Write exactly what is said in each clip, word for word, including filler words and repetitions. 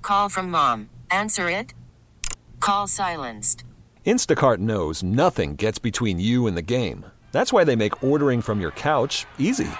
Call from mom. Answer it. Call silenced. Instacart knows nothing gets between you and the game. That's why they make ordering from your couch easy.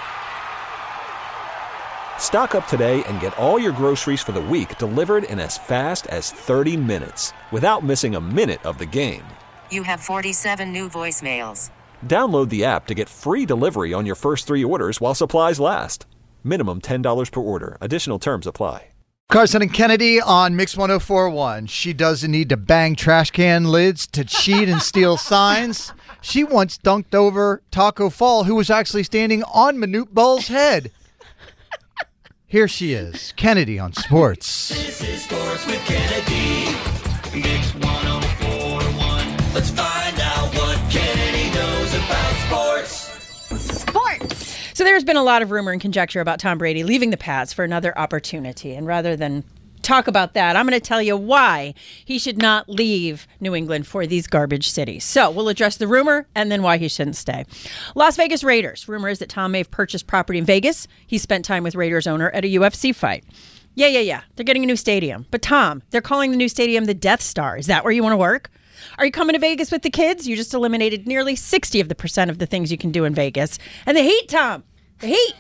Stock up today and get all your groceries for the week delivered in as fast as thirty minutes without missing a minute of the game. You have forty-seven new voicemails. Download the app to get free delivery on your first three orders while supplies last. Minimum ten dollars per order. Additional terms apply. Carson and Kennedy on Mix one oh four point one. She doesn't need to bang trash can lids to cheat and steal signs. She once dunked over Taco Fall, who was actually standing on Manute Bowl's head. Here she is, Kennedy on sports. This is Sports with Kennedy. Mix one oh four point one. Let's find out what Kennedy knows about sports. Sports! So there's been a lot of rumor and conjecture about Tom Brady leaving the Pats for another opportunity. And rather than talk about that, I'm going to tell you why he should not leave New England for these garbage cities. So we'll address the rumor and then why he shouldn't stay. Las Vegas Raiders. Rumor is that Tom may have purchased property in Vegas. He spent time with Raiders owner at a U F C fight. Yeah, yeah, yeah. They're getting a new stadium. But Tom, they're calling the new stadium the Death Star. Is that where you want to work? Are you coming to Vegas with the kids? You just eliminated nearly sixty of the percent of the things you can do in Vegas. And the heat, Tom. The heat.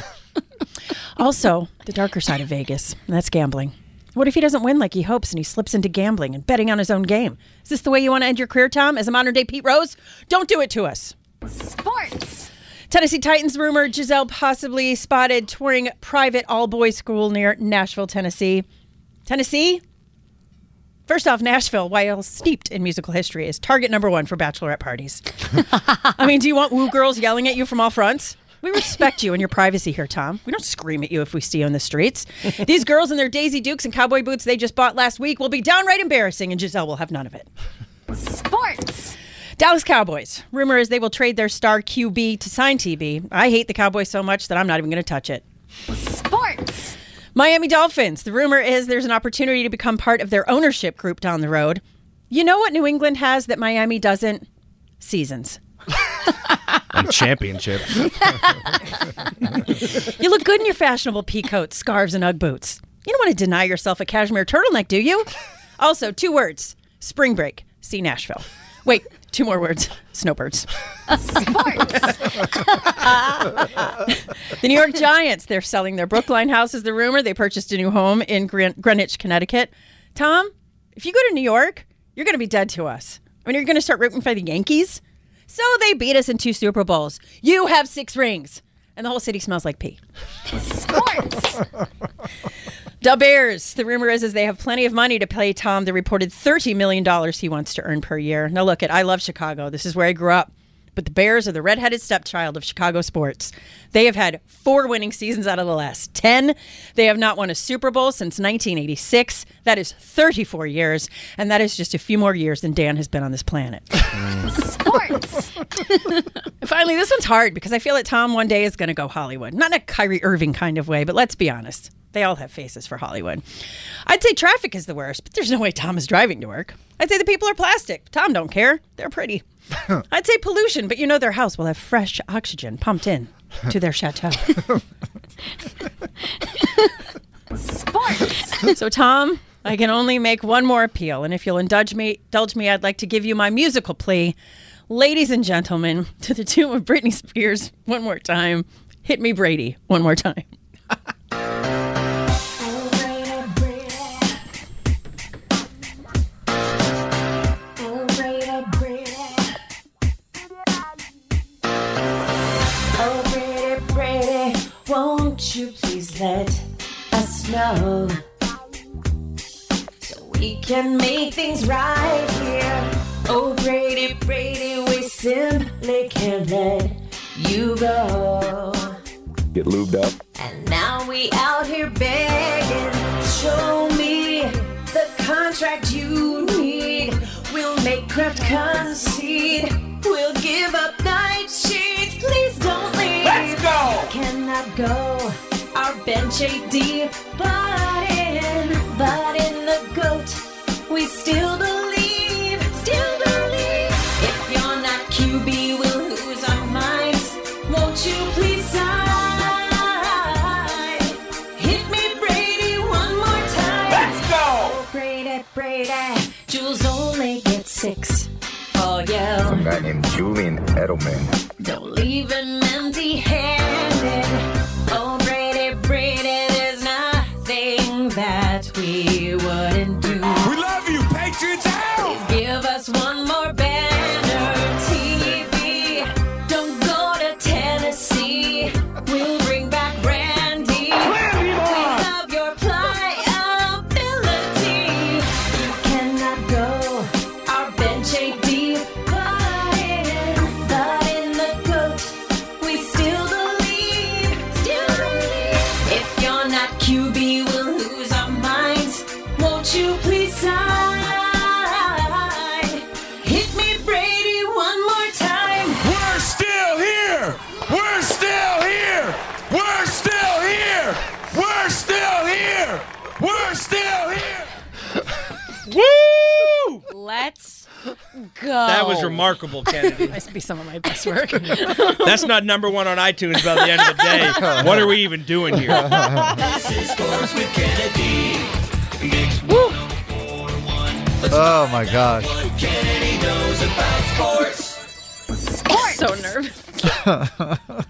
Also, the darker side of Vegas. And that's gambling. What if he doesn't win like he hopes and he slips into gambling and betting on his own game? Is this the way you want to end your career, Tom, as a modern-day Pete Rose? Don't do it to us. Sports. Tennessee Titans rumor Giselle possibly spotted touring private all-boys school near Nashville, Tennessee. Tennessee? First off, Nashville, while steeped in musical history, is target number one for bachelorette parties. I mean, do you want woo girls yelling at you from all fronts? We respect you and your privacy here, Tom. We don't scream at you if we see you in the streets. These girls in their Daisy Dukes and cowboy boots they just bought last week will be downright embarrassing, and Giselle will have none of it. Sports. Dallas Cowboys. Rumor is they will trade their star Q B to sign T B. I hate the Cowboys so much that I'm not even going to touch it. Sports. Miami Dolphins. The rumor is there's an opportunity to become part of their ownership group down the road. You know what New England has that Miami doesn't? Seasons. And championships. You look good in your fashionable pea coats, scarves, and Ugg boots. You don't want to deny yourself a cashmere turtleneck, do you? Also, two words. Spring break. See Nashville. Wait, two more words. Snowbirds. Sports. The New York Giants. They're selling their Brookline house is the rumor. They purchased a new home in Gren- Greenwich, Connecticut. Tom, if you go to New York, you're going to be dead to us. I mean, you're going to start rooting for the Yankees? So they beat us in two Super Bowls. You have six rings. And the whole city smells like pee. Sports. The Bears. The rumor is, is they have plenty of money to pay Tom the reported thirty million dollars he wants to earn per year. Now look, it. I love Chicago. This is where I grew up. But the Bears are the redheaded stepchild of Chicago sports. They have had four winning seasons out of the last ten. They have not won a Super Bowl since nineteen eighty-six. That is thirty-four years. And that is just a few more years than Dan has been on this planet. Sports. Finally, this one's hard because I feel that Tom one day is going to go Hollywood. Not in a Kyrie Irving kind of way, but let's be honest. They all have faces for Hollywood. I'd say traffic is the worst, but there's no way Tom is driving to work. I'd say the people are plastic. Tom don't care. They're pretty. I'd say pollution, but you know their house will have fresh oxygen pumped in to their chateau. Sports. So, Tom, I can only make one more appeal, and if you'll indulge me, indulge me, I'd like to give you my musical plea. Ladies and gentlemen, to the tune of Britney Spears, one more time. Hit me, Brady, one more time. Won't you please let us know so we can make things right here? Oh, Brady, Brady, we simply can't let you go. Get lubed up. And now we out here begging. Show me the contract you need. We'll make Kraft concede. We'll give up night sheets. Please don't leave. Let's go! Cannot go. Our bench ain't deep. But in, but in the GOAT, we still believe. Still believe. If you're not Q B, we'll lose our minds. Won't you please sign? Hit me, Brady, one more time. Brady. Jules only gets six for you. Some guy named Julian Edelman. Don't leave him empty-handed. Oh, Brady, Brady, there's nothing that we wouldn't do. We love you, Patriots out! Please give us one more banner T V. Don't go to Tennessee. We'll bring back Randy. Randy we love your pliability. You cannot go our bench A D, but in, but in the GOAT, we still believe, still believe. If you're not Q B, we'll lose our minds. Won't you please sign? Hit me, Brady, one more time. We're still here! We're still here! We're still here! We're still here! We're still here! Woo! Let's go. That was remarkable, Kennedy. Must be some of my best work. That's not number one on iTunes by the end of the day. What are we even doing here? This is Sports with Kennedy. Mix one oh four one. Let's Oh my gosh. what Kennedy knows about sports. So nervous.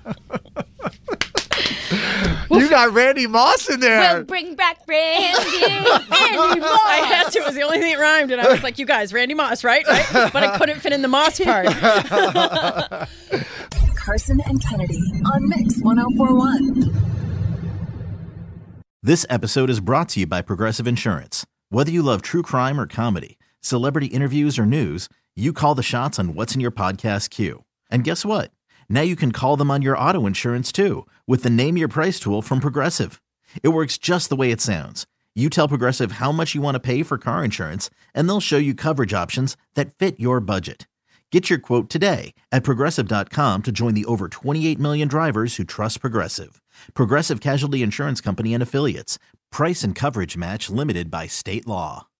You got Randy Moss in there. We'll bring back Randy. Randy I had to. It was the only thing that rhymed, and I was like, "You guys, Randy Moss, right? Right?" But I couldn't fit in the Moss part. Carson and Kennedy on Mix one oh four one. This episode is brought to you by Progressive Insurance. Whether you love true crime or comedy, celebrity interviews or news, you call the shots on what's in your podcast queue. And guess what? Now you can call them on your auto insurance too with the Name Your Price tool from Progressive. It works just the way it sounds. You tell Progressive how much you want to pay for car insurance, and they'll show you coverage options that fit your budget. Get your quote today at Progressive dot com to join the over twenty-eight million drivers who trust Progressive. Progressive Casualty Insurance Company and Affiliates. Price and coverage match limited by state law.